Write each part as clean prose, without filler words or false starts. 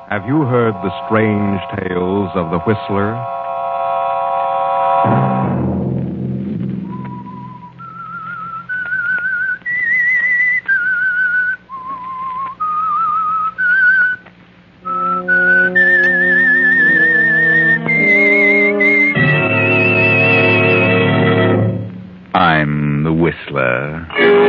Have you heard the strange tales of the Whistler? I'm the Whistler.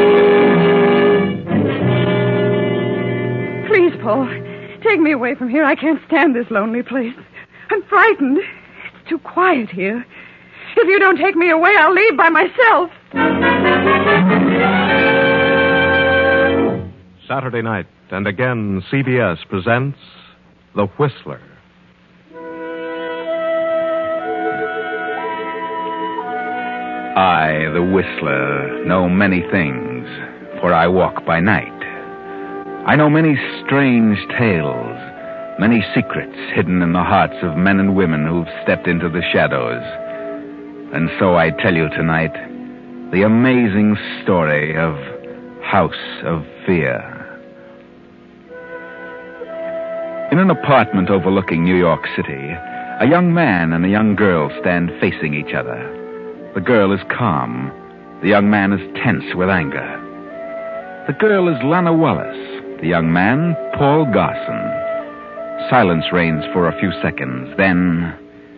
Please, Paul, take me away from here. I can't stand this lonely place. I'm frightened. It's too quiet here. If you don't take me away, I'll leave by myself. Saturday night, and again, CBS presents The Whistler. I, the Whistler, know many things, for I walk by night. I know many strange tales, many secrets hidden in the hearts of men and women who've stepped into the shadows. And so I tell you tonight the amazing story of House of Fear. In an apartment overlooking New York City, a young man and a young girl stand facing each other. The girl is calm. The young man is tense with anger. The girl is Lana Wallace. The young man, Paul Garson. Silence reigns for a few seconds. Then...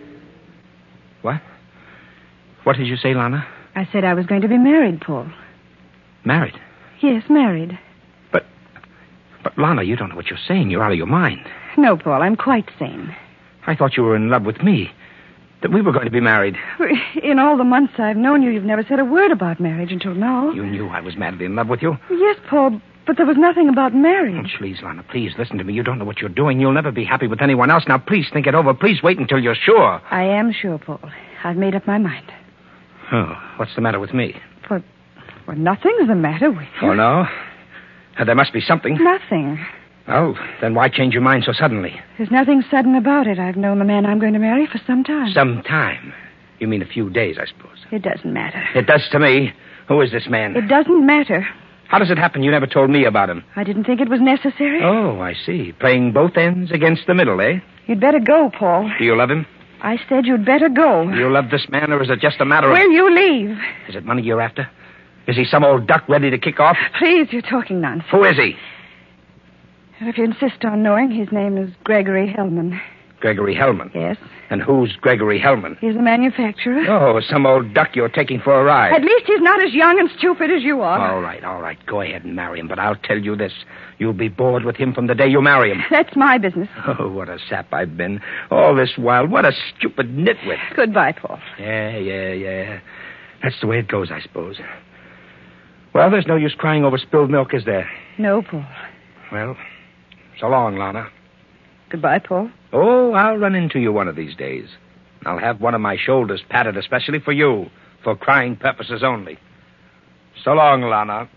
What? What did you say, Lana? I said I was going to be married, Paul. Married? Yes, married. But, Lana, you don't know what you're saying. You're out of your mind. No, Paul, I'm quite sane. I thought you were in love with me. That we were going to be married. In all the months I've known you, you've never said a word about marriage until now. You knew I was madly in love with you? Yes, Paul, but there was nothing about marriage. Oh, please, Lana, please, listen to me. You don't know what you're doing. You'll never be happy with anyone else. Now, please think it over. Please wait until you're sure. I am sure, Paul. I've made up my mind. Oh, what's the matter with me? Well, nothing's the matter with you. Oh, no? There must be something. Nothing. Oh, then why change your mind so suddenly? There's nothing sudden about it. I've known the man I'm going to marry for some time. Some time? You mean a few days, I suppose. It doesn't matter. It does to me. Who is this man? It doesn't matter. How does it happen you never told me about him? I didn't think it was necessary. Oh, I see. Playing both ends against the middle, eh? You'd better go, Paul. Do you love him? I said you'd better go. Do you love this man, or is it just a matter of... Will you leave? Is it money you're after? Is he some old duck ready to kick off? Please, you're talking nonsense. Who is he? And if you insist on knowing, his name is Gregory Hellman. Gregory Hellman? Yes. And who's Gregory Hellman? He's the manufacturer. Oh, some old duck you're taking for a ride. At least he's not as young and stupid as you are. All right. Go ahead and marry him. But I'll tell you this. You'll be bored with him from the day you marry him. That's my business. Oh, what a sap I've been. All this while. What a stupid nitwit. Goodbye, Paul. Yeah. That's the way it goes, I suppose. Well, there's no use crying over spilled milk, is there? No, Paul. Well, so long, Lana. Goodbye, Paul. Oh, I'll run into you one of these days. I'll have one of my shoulders patted especially for you, for crying purposes only. So long, Lana.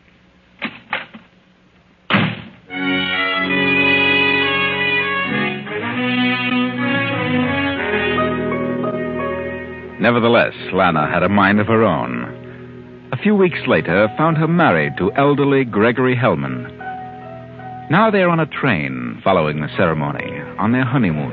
Nevertheless, Lana had a mind of her own. A few weeks later, found her married to elderly Gregory Hellman. Now they're on a train following the ceremony on their honeymoon.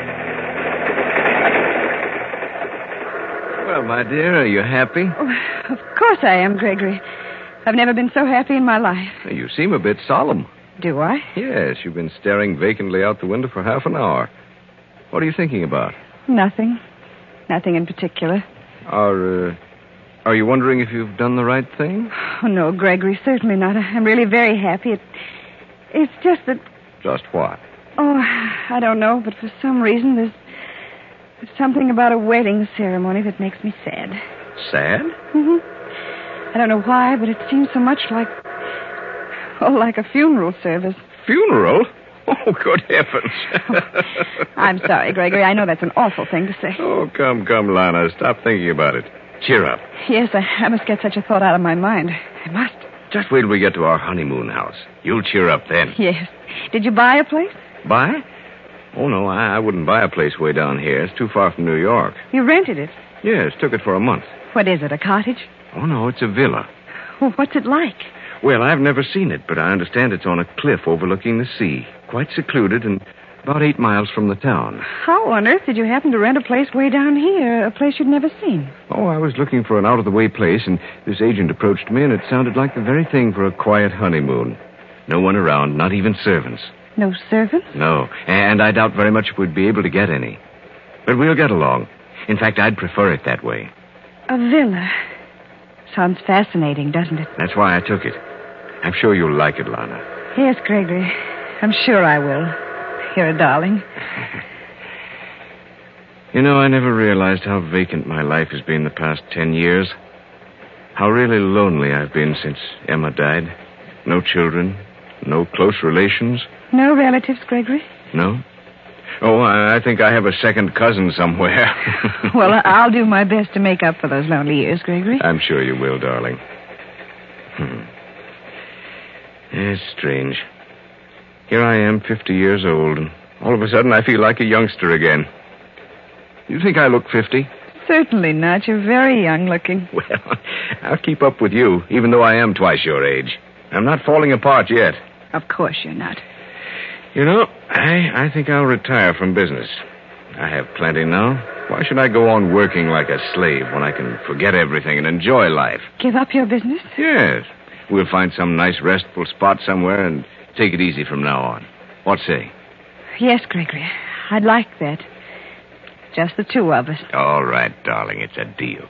Well, my dear, are you happy? Oh, of course I am, Gregory. I've never been so happy in my life. You seem a bit solemn. Do I? Yes, you've been staring vacantly out the window for half an hour. What are you thinking about? Nothing. Nothing in particular. Are you wondering if you've done the right thing? Oh, no, Gregory, certainly not. I'm really very happy. It's just that... Just what? Oh, I don't know, but for some reason there's something about a wedding ceremony that makes me sad. Sad? Mm-hmm. I don't know why, but it seems so much like a funeral service. Funeral? Oh, good heavens. I'm sorry, Gregory. I know that's an awful thing to say. Oh, come, Lana. Stop thinking about it. Cheer up. Yes, I must get such a thought out of my mind. I must. Just wait till we get to our honeymoon house. You'll cheer up then. Yes. Did you buy a place? Buy? Oh, no, I wouldn't buy a place way down here. It's too far from New York. You rented it? Yes, took it for a month. What is it, a cottage? Oh, no, it's a villa. Well, what's it like? Well, I've never seen it, but I understand it's on a cliff overlooking the sea. Quite secluded, and About 8 miles from the town. How on earth did you happen to rent a place way down here, a place you'd never seen? Oh, I was looking for an out-of-the-way place, and this agent approached me, and it sounded like the very thing for a quiet honeymoon. No one around, not even servants. No servants? No, and I doubt very much if we'd be able to get any. But we'll get along. In fact, I'd prefer it that way. A villa. Sounds fascinating, doesn't it? That's why I took it. I'm sure you'll like it, Lana. Yes, Gregory. I'm sure I will. You're a darling. You know, I never realized how vacant my life has been the past 10 years. How really lonely I've been since Emma died. No children, no close relations. No relatives, Gregory? No? Oh, I think I have a second cousin somewhere. Well, I'll do my best to make up for those lonely years, Gregory. I'm sure you will, darling. It's strange. Here I am, 50 years old, and all of a sudden I feel like a youngster again. You think I look 50? Certainly not. You're very young looking. Well, I'll keep up with you, even though I am twice your age. I'm not falling apart yet. Of course you're not. You know, I think I'll retire from business. I have plenty now. Why should I go on working like a slave when I can forget everything and enjoy life? Give up your business? Yes. We'll find some nice restful spot somewhere and take it easy from now on. What say? Yes, Gregory. I'd like that. Just the two of us. All right, darling. It's a deal.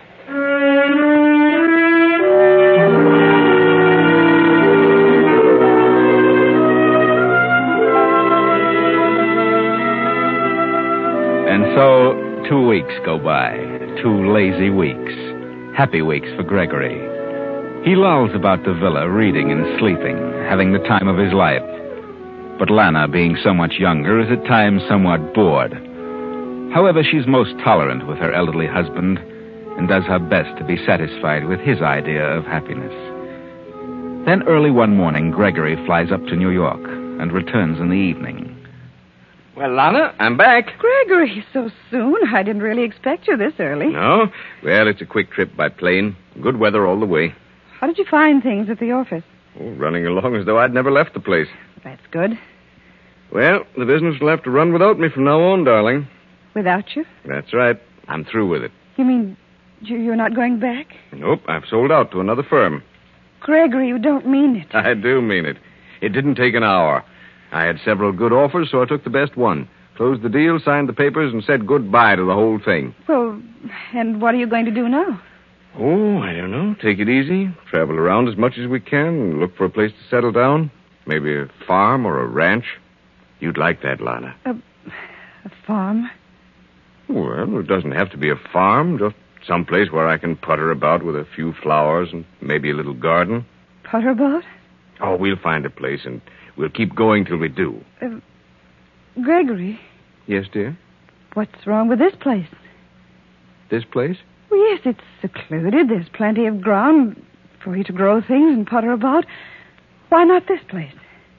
And so 2 weeks go by. 2 lazy weeks. Happy weeks for Gregory. He lolls about the villa, reading and sleeping, having the time of his life. But Lana, being so much younger, is at times somewhat bored. However, she's most tolerant with her elderly husband and does her best to be satisfied with his idea of happiness. Then early one morning, Gregory flies up to New York and returns in the evening. Well, Lana, I'm back. Gregory, so soon? I didn't really expect you this early. No? Well, it's a quick trip by plane. Good weather all the way. How did you find things at the office? Oh, running along as though I'd never left the place. That's good. Well, the business will have to run without me from now on, darling. Without you? That's right. I'm through with it. You mean you're not going back? Nope, I've sold out to another firm. Gregory, you don't mean it. I do mean it. It didn't take an hour. I had several good offers, so I took the best one. Closed the deal, signed the papers, and said goodbye to the whole thing. Well, and what are you going to do now? Oh, I don't know. Take it easy. Travel around as much as we can. Look for a place to settle down. Maybe a farm or a ranch. You'd like that, Lana. A farm? Well, it doesn't have to be a farm. Just some place where I can putter about with a few flowers and maybe a little garden. Putter about? Oh, we'll find a place, and we'll keep going till we do. Gregory? Yes, dear? What's wrong with this place? This place? Well, yes, it's secluded. There's plenty of ground for you to grow things and putter about. Why not this place?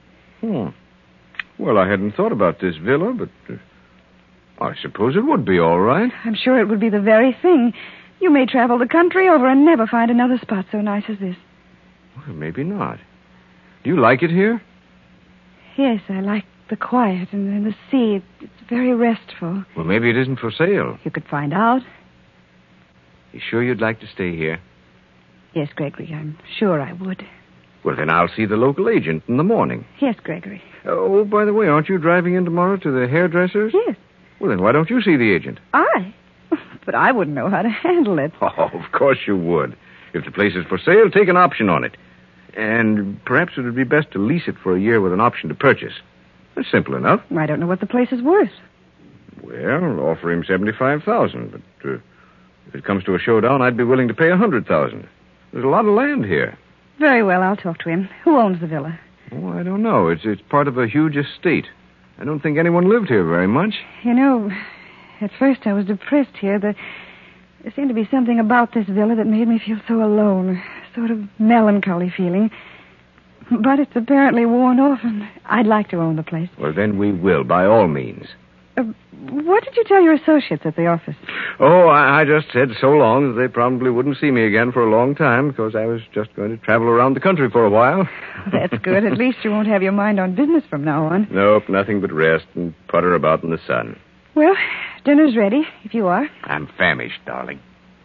Well, I hadn't thought about this villa, but I suppose it would be all right. I'm sure it would be the very thing. You may travel the country over and never find another spot so nice as this. Well, maybe not. Do you like it here? Yes, I like the quiet and the sea. It's very restful. Well, maybe it isn't for sale. You could find out. You sure you'd like to stay here? Yes, Gregory, I'm sure I would. Well, then I'll see the local agent in the morning. Yes, Gregory. Oh, by the way, aren't you driving in tomorrow to the hairdresser's? Yes. Well, then why don't you see the agent? I? But I wouldn't know how to handle it. Oh, of course you would. If the place is for sale, take an option on it. And perhaps it would be best to lease it for a year with an option to purchase. That's simple enough. I don't know what the place is worth. Well, offer him $75,000, but if it comes to a showdown, I'd be willing to pay $100,000. There's a lot of land here. Very well, I'll talk to him. Who owns the villa? Oh, I don't know. It's part of a huge estate. I don't think anyone lived here very much. You know, at first I was depressed here. There seemed to be something about this villa that made me feel so alone. A sort of melancholy feeling. But it's apparently worn off, and I'd like to own the place. Well, then we will, by all means. What did you tell your associates at the office? Oh, I just said so long that they probably wouldn't see me again for a long time because I was just going to travel around the country for a while. That's good. At least you won't have your mind on business from now on. Nope, nothing but rest and putter about in the sun. Well, dinner's ready, if you are. I'm famished, darling.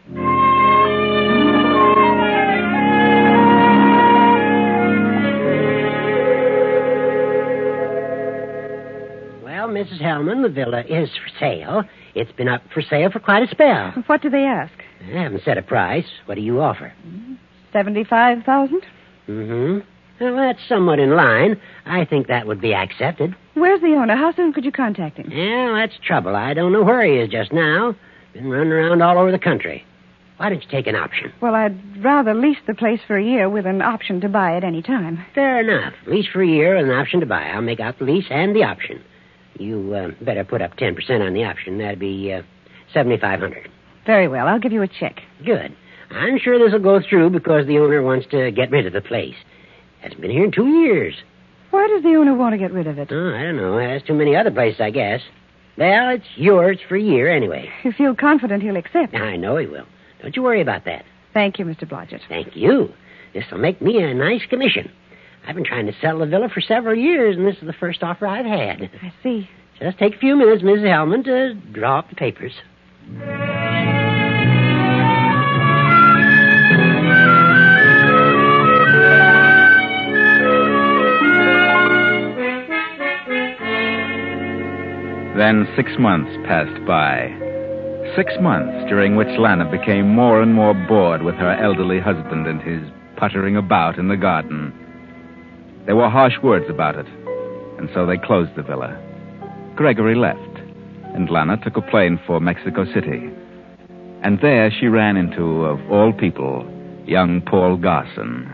Well, Mrs. Hellman, the villa is for sale. It's been up for sale for quite a spell. What do they ask? I haven't set a price. What do you offer? $75,000? Mm-hmm. Well, that's somewhat in line. I think that would be accepted. Where's the owner? How soon could you contact him? Well, that's trouble. I don't know where he is just now. Been running around all over the country. Why don't you take an option? Well, I'd rather lease the place for a year with an option to buy at any time. Fair enough. Lease for a year with an option to buy. I'll make out the lease and the option. You better put up 10% on the option. That'd be $7,500. Very well. I'll give you a check. Good. I'm sure this will go through because the owner wants to get rid of the place. Hasn't been here in 2 years. Why does the owner want to get rid of it? Oh, I don't know. There's too many other places, I guess. Well, it's yours for a year anyway. You feel confident he'll accept? I know he will. Don't you worry about that. Thank you, Mr. Blodgett. Thank you. This will make me a nice commission. I've been trying to sell the villa for several years, and this is the first offer I've had. I see. Just take a few minutes, Mrs. Hellman, to draw up the papers. Then 6 months passed by. 6 months during which Lana became more and more bored with her elderly husband and his puttering about in the garden. There were harsh words about it, and so they closed the villa. Gregory left, and Lana took a plane for Mexico City. And there she ran into, of all people, young Paul Garson.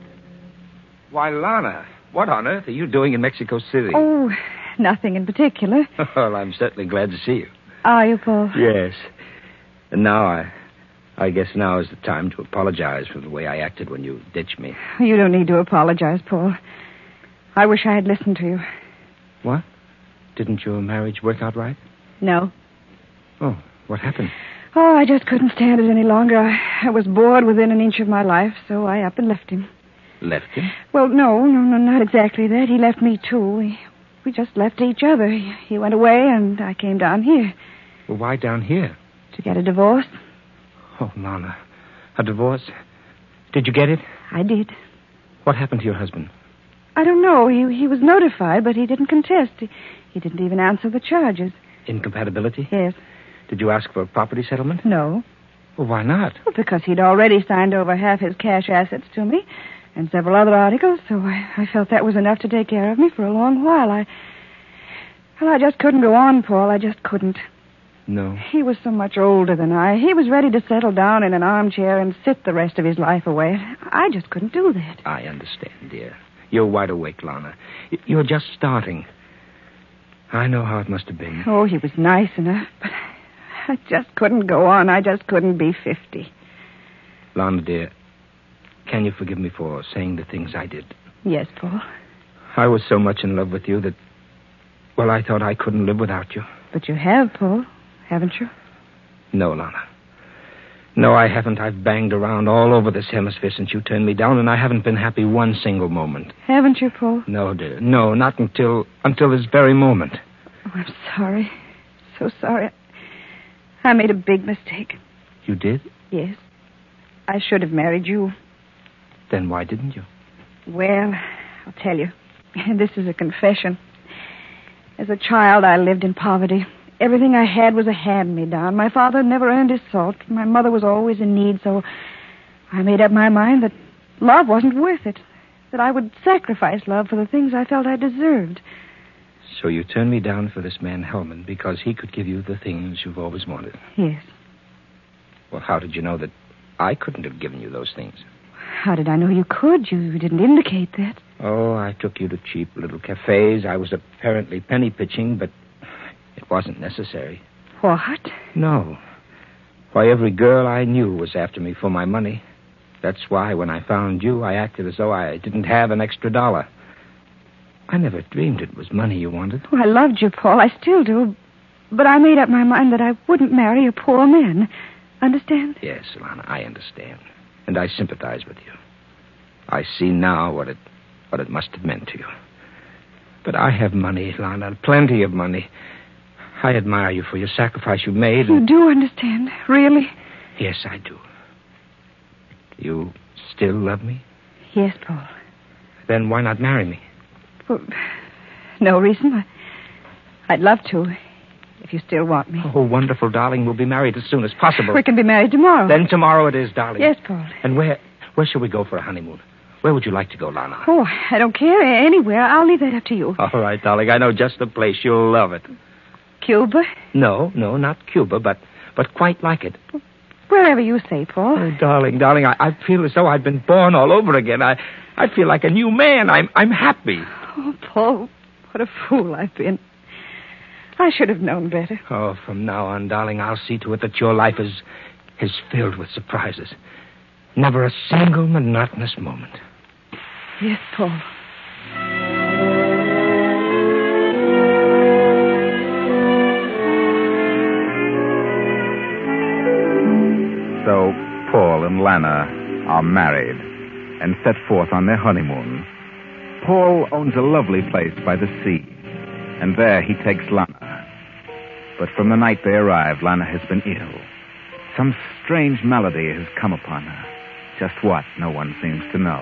Why, Lana, what on earth are you doing in Mexico City? Oh, nothing in particular. Well, I'm certainly glad to see you. Are you, Paul? Yes. And now I guess now is the time to apologize for the way I acted when you ditched me. You don't need to apologize, Paul. I wish I had listened to you. What? Didn't your marriage work out right? No. Oh, what happened? Oh, I just couldn't stand it any longer. I was bored within an inch of my life, so I up and left him. Left him? Well, no, not exactly that. He left me, too. We just left each other. He went away, and I came down here. Well, why down here? To get a divorce. Oh, Lana. A divorce? Did you get it? I did. What happened to your husband? I don't know. He was notified, but he didn't contest. He didn't even answer the charges. Incompatibility? Yes. Did you ask for a property settlement? No. Well, why not? Well, because he'd already signed over half his cash assets to me and several other articles, so I felt that was enough to take care of me for a long while. I just couldn't go on, Paul. I just couldn't. No. He was so much older than I. He was ready to settle down in an armchair and sit the rest of his life away. I just couldn't do that. I understand, dear. You're wide awake, Lana. You're just starting. I know how it must have been. Oh, he was nice enough, but I just couldn't go on. I just couldn't be 50. Lana, dear, can you forgive me for saying the things I did? Yes, Paul. I was so much in love with you that, well, I thought I couldn't live without you. But you have, Paul, haven't you? No, Lana. No, I haven't. I've banged around all over this hemisphere since you turned me down, and I haven't been happy one single moment. Haven't you, Paul? No, dear. No, not until this very moment. Oh, I'm sorry. So sorry. I made a big mistake. You did? Yes. I should have married you. Then why didn't you? Well, I'll tell you. This is a confession. As a child, I lived in poverty. Everything I had was a hand-me-down. My father never earned his salt. My mother was always in need, so I made up my mind that love wasn't worth it, that I would sacrifice love for the things I felt I deserved. So you turned me down for this man, Hellman, because he could give you the things you've always wanted. Yes. Well, how did you know that I couldn't have given you those things? How did I know you could? You didn't indicate that. Oh, I took you to cheap little cafes. I was apparently penny-pitching, but it wasn't necessary. What? No. Why, every girl I knew was after me for my money. That's why, when I found you, I acted as though I didn't have an extra dollar. I never dreamed it was money you wanted. Oh, I loved you, Paul. I still do. But I made up my mind that I wouldn't marry a poor man. Understand? Yes, Lana, I understand. And I sympathize with you. I see now what it must have meant to you. But I have money, Lana, plenty of money. I admire you for your sacrifice you made. You do understand, really? Yes, I do. You still love me? Yes, Paul. Then why not marry me? Well, no reason. I'd love to, if you still want me. Oh, wonderful, darling. We'll be married as soon as possible. We can be married tomorrow. Then tomorrow it is, darling. Yes, Paul. And where shall we go for a honeymoon? Where would you like to go, Lana? Oh, I don't care. Anywhere. I'll leave that up to you. All right, darling. I know just the place. You'll love it. Cuba? No, not Cuba, but quite like it. Wherever you say, Paul. Oh, darling, I feel as though I'd been born all over again. I feel like a new man. I'm happy. Oh, Paul, what a fool I've been. I should have known better. Oh, from now on, darling, I'll see to it that your life is filled with surprises. Never a single monotonous moment. Yes, Paul. So Paul and Lana are married and set forth on their honeymoon. Paul owns a lovely place by the sea, and there he takes Lana. But from the night they arrive, Lana has been ill. Some strange malady has come upon her. Just what, no one seems to know.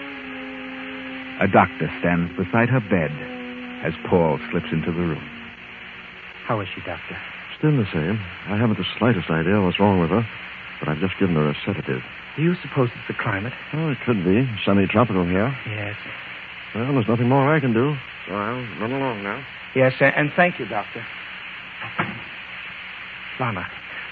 A doctor stands beside her bed as Paul slips into the room. How is she, Doctor? Still the same. I haven't the slightest idea what's wrong with her, but I've just given her a sedative. Do you suppose it's the climate? Oh, it could be. Semi-tropical here. Yes. Well, there's nothing more I can do, so I'll run along now. Yes, and thank you, Doctor. Lana.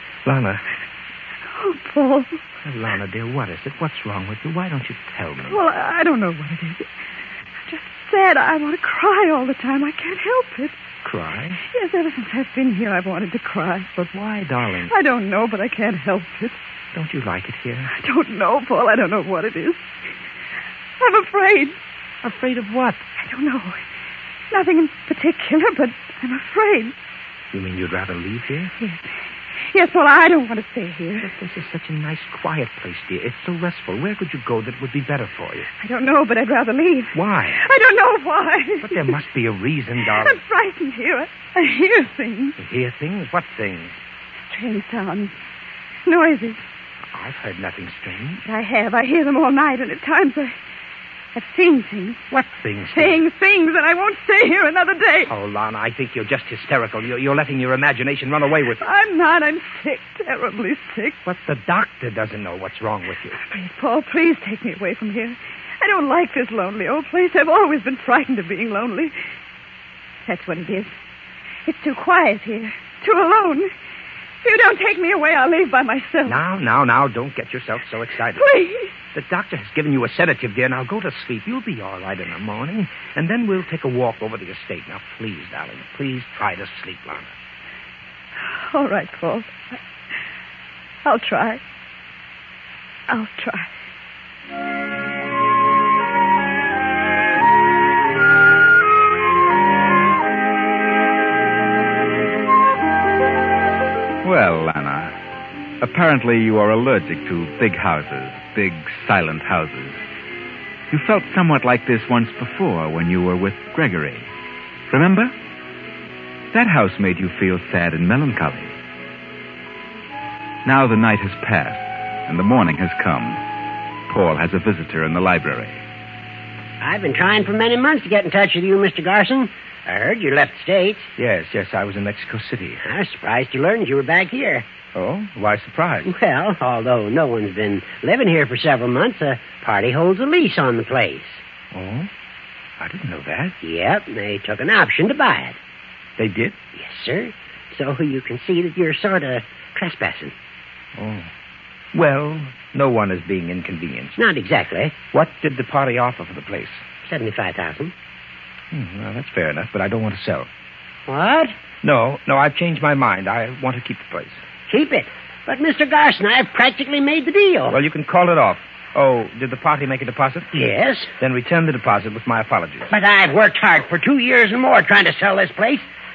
Oh, Paul. Lana, dear, what is it? What's wrong with you? Why don't you tell me? Well, I don't know what it is. I'm just sad. I want to cry all the time. I can't help it. Cry? Yes, ever since I've been here, I've wanted to cry. But why, darling? I don't know, but I can't help it. Don't you like it here? I don't know, Paul. I don't know what it is. I'm afraid. Afraid of what? I don't know. Nothing in particular, but I'm afraid. You mean you'd rather leave here? Yes. Yes, Paul, I don't want to stay here. But this is such a nice, quiet place, dear. It's so restful. Where could you go that would be better for you? I don't know, but I'd rather leave. Why? I don't know why. But there must be a reason, darling. I'm frightened here. I hear things. You hear things? What things? Strange sounds. Noises. I've heard nothing strange. I have. I hear them all night, and at times I've seen things. What things? Saying things, and I won't stay here another day. Oh, Lana, I think you're just hysterical. You're letting your imagination run away with you. I'm not. I'm sick. Terribly sick. But the doctor doesn't know what's wrong with you. Please, Paul, please take me away from here. I don't like this lonely old place. I've always been frightened of being lonely. That's what it is. It's too quiet here. Too alone. If you don't take me away, I'll leave by myself. Now, don't get yourself so excited. Please. The doctor has given you a sedative, dear. Now go to sleep. You'll be all right in the morning. And then we'll take a walk over the estate. Now, please, darling, please try to sleep, Lana. All right, Paul. I'll try. I'll try. Well, Lana, apparently you are allergic to big houses, big, silent houses. You felt somewhat like this once before when you were with Gregory. Remember? That house made you feel sad and melancholy. Now the night has passed, and the morning has come. Paul has a visitor in the library. I've been trying for many months to get in touch with you, Mr. Garson. I heard you left the States. Yes, I was in Mexico City. I was surprised to learn you were back here. Oh? Why surprise? Well, although no one's been living here for several months, a party holds a lease on the place. Oh? I didn't know that. Yep, they took an option to buy it. They did? Yes, sir. So you can see that you're sort of trespassing. Oh. Well, no one is being inconvenienced. Not exactly. What did the party offer for the place? $75,000. Well, that's fair enough, but I don't want to sell. What? No, I've changed my mind. I want to keep the place. Keep it. But, Mr. Garson, I've practically made the deal. Well, you can call it off. Oh, did the party make a deposit? Yes. Then return the deposit with my apologies. But I've worked hard for 2 years and more trying to sell this place.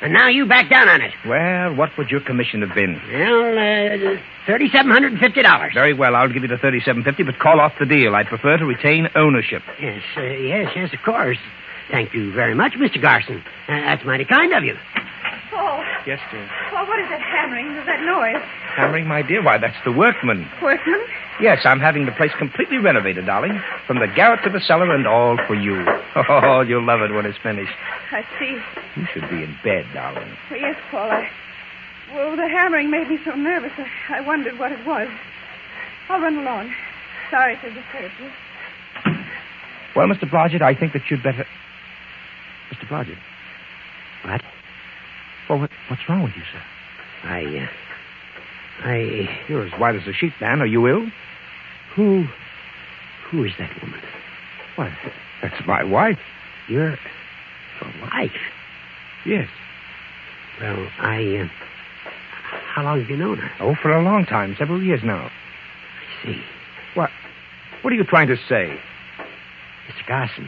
And now you back down on it. Well, what would your commission have been? Well, $3,750. Very well, I'll give you the $3,750, but call off the deal. I'd prefer to retain ownership. Yes, of course. Thank you very much, Mr. Garson. That's mighty kind of you. Paul. Yes, dear. Paul, what is that hammering? There's that noise. Hammering, my dear? Why, that's the workman. Workman? Yes, I'm having the place completely renovated, darling. From the garret to the cellar and all for you. Oh, you'll love it when it's finished. I see. You should be in bed, darling. Oh, yes, Paul. Well, the hammering made me so nervous. I wondered what it was. I'll run along. Sorry to disturb you. Well, Mr. Blodgett, I think that you'd better... Mr. Blodgett. What? Well, what's wrong with you, sir? You're as white as a sheet, man. Are you ill? Who is that woman? Why, that's my wife. Your wife? Yes. Well, how long have you known her? Oh, for a long time. Several years now. I see. What are you trying to say? Mr. Garson,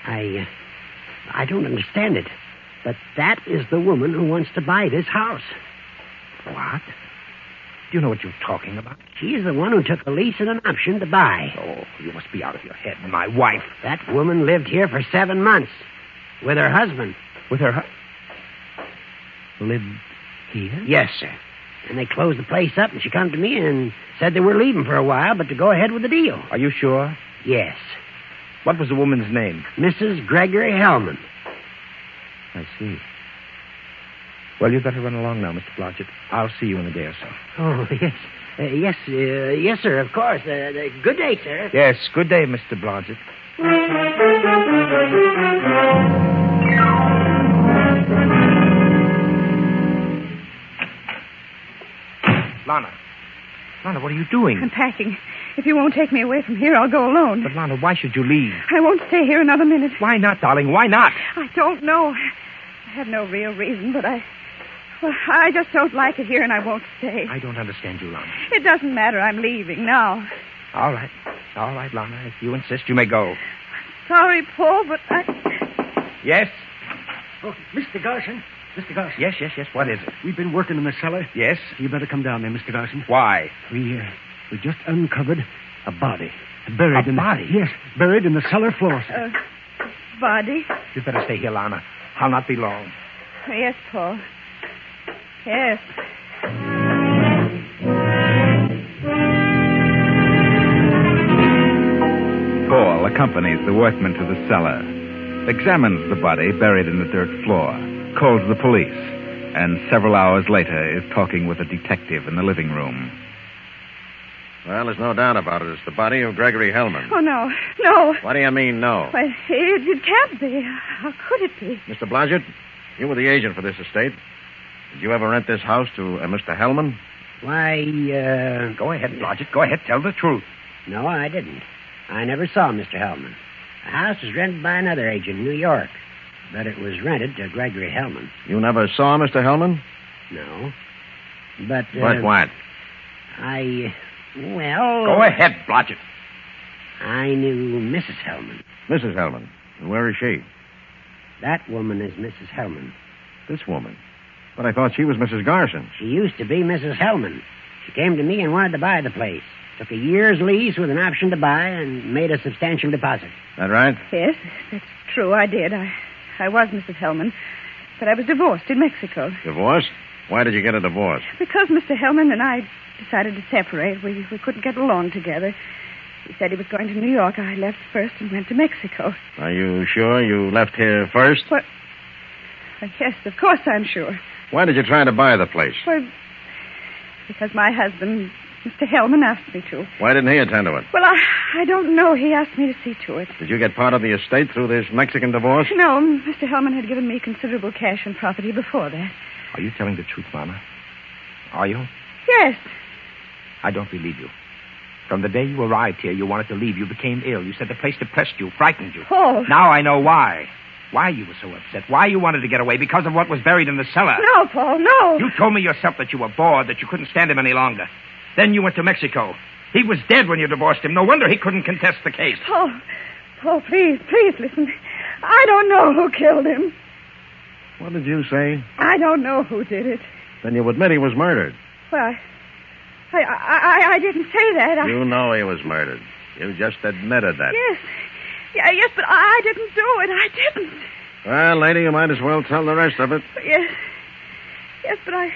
I don't understand it. But that is the woman who wants to buy this house. What? Do you know what you're talking about? She's the one who took a lease and an option to buy. Oh, you must be out of your head. My wife. That woman lived here for 7 months. With her husband. With her lived here? Yes, sir. And they closed the place up, and she come to me and said they were leaving for a while, but to go ahead with the deal. Are you sure? Yes. What was the woman's name? Mrs. Gregory Hellman. I see. Well, you'd better run along now, Mr. Blodgett. I'll see you in a day or so. Oh, yes. Yes, sir, of course. Good day, sir. Yes, good day, Mr. Blodgett. Lana, what are you doing? I'm packing. If you won't take me away from here, I'll go alone. But, Lana, why should you leave? I won't stay here another minute. Why not, darling? Why not? I don't know. I have no real reason, but I just don't like it here, and I won't stay. I don't understand you, Lana. It doesn't matter. I'm leaving now. All right, Lana. If you insist, you may go. Sorry, Paul, but Yes? Oh, Mr. Garson. Mr. Garson. Yes. What is it? We've been working in the cellar. Yes? You better come down there, Mr. Garson. Why? We just uncovered a body. Buried a body? Yes, buried in the cellar floor, sir. body? You'd better stay here, Lana. I'll not be long. Yes, Paul. Yes. Paul accompanies the workmen to the cellar, examines the body buried in the dirt floor, calls the police, and several hours later is talking with a detective in the living room. Well, there's no doubt about it. It's the body of Gregory Hellman. Oh, no. What do you mean, no? Well, it can't be. How could it be? Mr. Blodgett, you were the agent for this estate. Did you ever rent this house to Mr. Hellman? Why, Go ahead, Blodgett. Go ahead. Tell the truth. No, I didn't. I never saw Mr. Hellman. The house was rented by another agent in New York, but it was rented to Gregory Hellman. You never saw Mr. Hellman? No. But, But what? Go ahead, Blodgett. I knew Mrs. Hellman. Mrs. Hellman. And where is she? That woman is Mrs. Hellman. This woman. But I thought she was Mrs. Garson. She used to be Mrs. Hellman. She came to me and wanted to buy the place. Took a year's lease with an option to buy and made a substantial deposit. That right? Yes, that's true. I did. I was Mrs. Hellman, but I was divorced in Mexico. Divorced? Why did you get a divorce? Because Mr. Hellman and I decided to separate. We couldn't get along together. He said he was going to New York. I left first and went to Mexico. Are you sure you left here first? What? Yes, of course I'm sure. Why did you try to buy the place? Well, because my husband, Mr. Hellman, asked me to. Why didn't he attend to it? Well, I don't know. He asked me to see to it. Did you get part of the estate through this Mexican divorce? No, Mr. Hellman had given me considerable cash and property before that. Are you telling the truth, Mama? Are you? Yes. I don't believe you. From the day you arrived here, you wanted to leave. You became ill. You said the place depressed you, frightened you. Paul. Now I know why. Why you were so upset. Why you wanted to get away. Because of what was buried in the cellar. No, Paul, no. You told me yourself that you were bored, that you couldn't stand him any longer. Then you went to Mexico. He was dead when you divorced him. No wonder he couldn't contest the case. Paul, please listen. I don't know who killed him. What did you say? I don't know who did it. Then you admit he was murdered. Well, I didn't say that. You know he was murdered. You just admitted that. Yes. Yes, but I didn't do it. I didn't. Well, lady, you might as well tell the rest of it. Yes. Yes, but I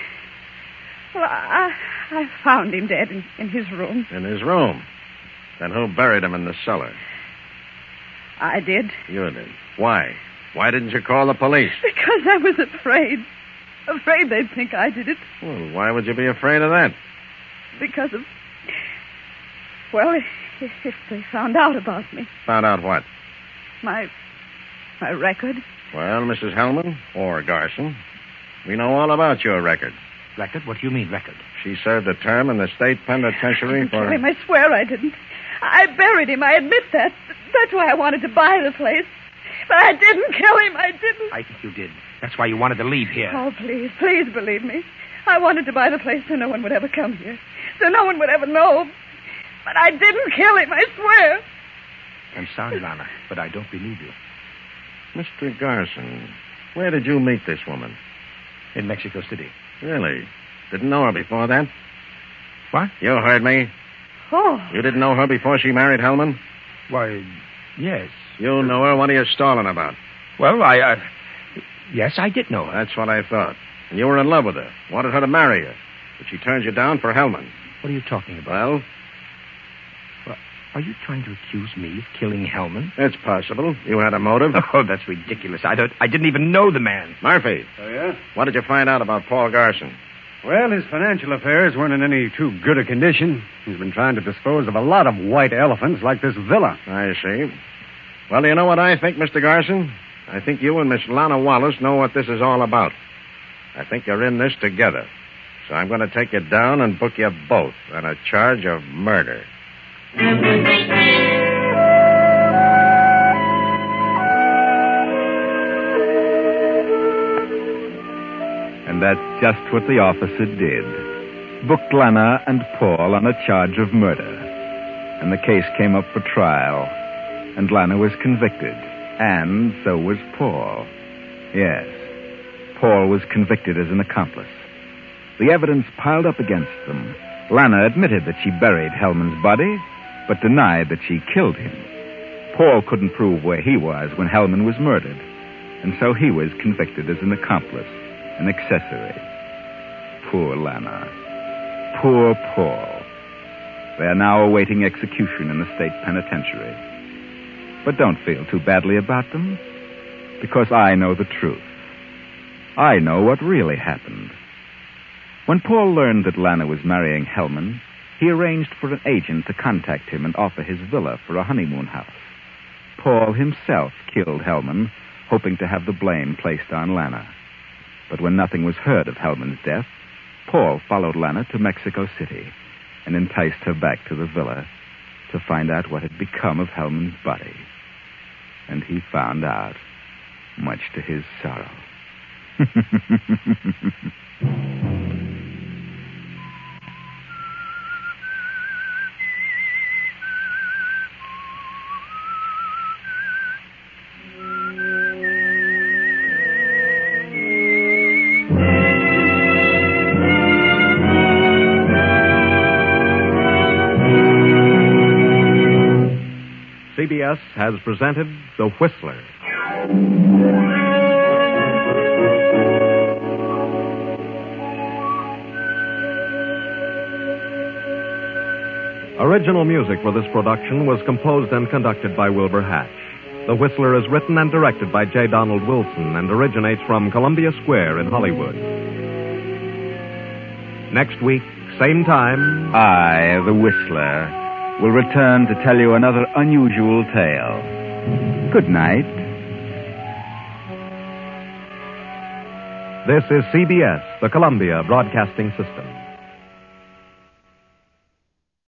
found him dead in his room. In his room? Then who buried him in the cellar? I did. You did. Why? Why didn't you call the police? Because I was afraid. Afraid they'd think I did it. Well, why would you be afraid of that? Because of... Well, if they found out about me. Found out what? My record. Well, Mrs. Hellman, or Garson, we know all about your record. Record? What do you mean, record? She served a term in the state penitentiary for... I swear I didn't. I buried him. I admit that. That's why I wanted to buy the place. But I didn't kill him. I didn't. I think you did. That's why you wanted to leave here. Oh, please believe me. I wanted to buy the place so no one would ever come here. So no one would ever know. But I didn't kill him, I swear. I'm sorry, Lana, but I don't believe you. Mr. Garson, where did you meet this woman? In Mexico City. Really? Didn't know her before that? What? You heard me. Oh. You didn't know her before she married Hellman? Why, yes. You know her? What are you stalling about? Well, yes, I did know her. That's what I thought. And you were in love with her. Wanted her to marry you. But she turned you down for Hellman. What are you talking about? Well, are you trying to accuse me of killing Hellman? it's possible. You had a motive. Oh, that's ridiculous. I didn't even know the man. Murphy. Oh, yeah? What did you find out about Paul Garson? Well, his financial affairs weren't in any too good a condition. He's been trying to dispose of a lot of white elephants like this villa. I see. Well, do you know what I think, Mr. Garson? I think you and Miss Lana Wallace know what this is all about. I think you're in this together. So I'm going to take you down and book you both on a charge of murder. And that's just what the officer did. Booked Lana and Paul on a charge of murder. And the case came up for trial. And Lana was convicted. And so was Paul. Yes, Paul was convicted as an accomplice. The evidence piled up against them. Lana admitted that she buried Hellman's body, but denied that she killed him. Paul couldn't prove where he was when Hellman was murdered, and so he was convicted as an accomplice, an accessory. Poor Lana. Poor Paul. They are now awaiting execution in the state penitentiary. But don't feel too badly about them, because I know the truth. I know what really happened. When Paul learned that Lana was marrying Hellman, he arranged for an agent to contact him and offer his villa for a honeymoon house. Paul himself killed Hellman, hoping to have the blame placed on Lana. But when nothing was heard of Hellman's death, Paul followed Lana to Mexico City and enticed her back to the villa to find out what had become of Hellman's body. And he found out, much to his sorrow. CBS has presented The Whistler. Original music for this production was composed and conducted by Wilbur Hatch. The Whistler is written and directed by J. Donald Wilson and originates from Columbia Square in Hollywood. Next week, same time, I, the Whistler, will return to tell you another unusual tale. Good night. this is CBS, the Columbia Broadcasting System.